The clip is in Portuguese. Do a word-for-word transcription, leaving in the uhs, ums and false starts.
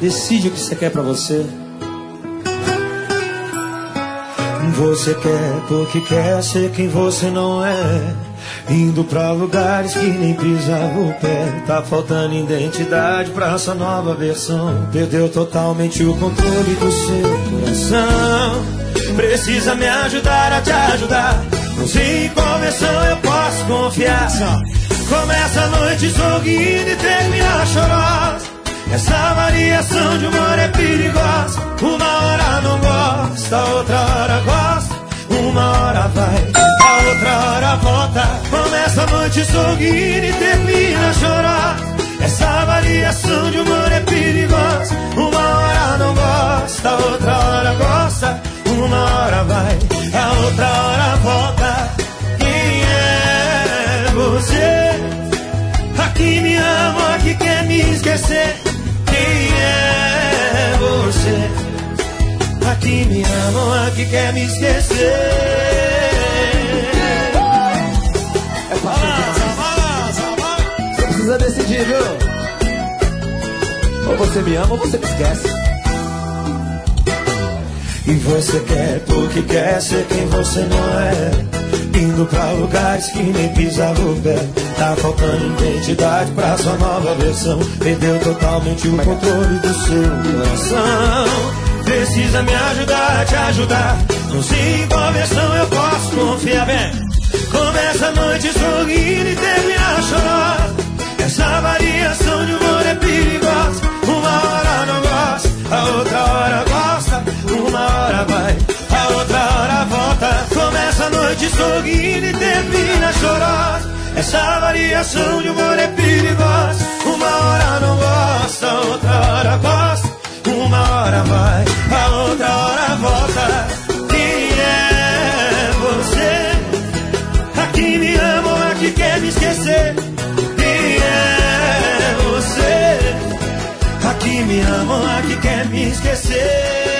Decide o que você quer pra você. Você quer porque quer ser quem você não é, indo pra lugares que nem pisava o pé. Tá faltando identidade pra essa nova versão. Perdeu totalmente o controle do seu coração. Precisa me ajudar a te ajudar. Não sei em qual versão eu posso confiar. Começa a noite sorrindo e termina chorosa. Essa variação de humor é perigosa. Uma hora não gosta, outra hora gosta. Uma hora vai, a outra hora volta. Começa a noite sorrindo e termina chorosa. Essa variação de humor é perigosa. Uma hora não gosta, outra hora gosta. Uma hora vai, a outra hora volta. Quem é você? Aqui me ama, aqui quer me esquecer. Quem é você? Aqui me ama, aqui quer me esquecer. É fácil. Você precisa decidir, viu? Ou você me ama ou você me esquece. E você quer porque quer ser quem você não é, indo pra lugares que nem pisava o pé. Tá faltando identidade pra sua nova versão. Perdeu totalmente o controle do seu coração. Precisa me ajudar a te ajudar. Não sei em qual versão eu posso confiar. Bem, começa a noite sorrindo e termina chorando. Essa variação de humor é perigosa. Uma hora não gosta, a outra hora gosta. Uma hora vai, a outra hora volta. Começa a noite sorrindo e termina chorosa. Essa variação de humor é perigosa. Uma hora não gosta, a outra hora gosta. Uma hora vai, a outra hora volta. Quem é você? Aqui me ama ou aqui quer me esquecer? Quem é você? Aqui me ama ou aqui quer me esquecer?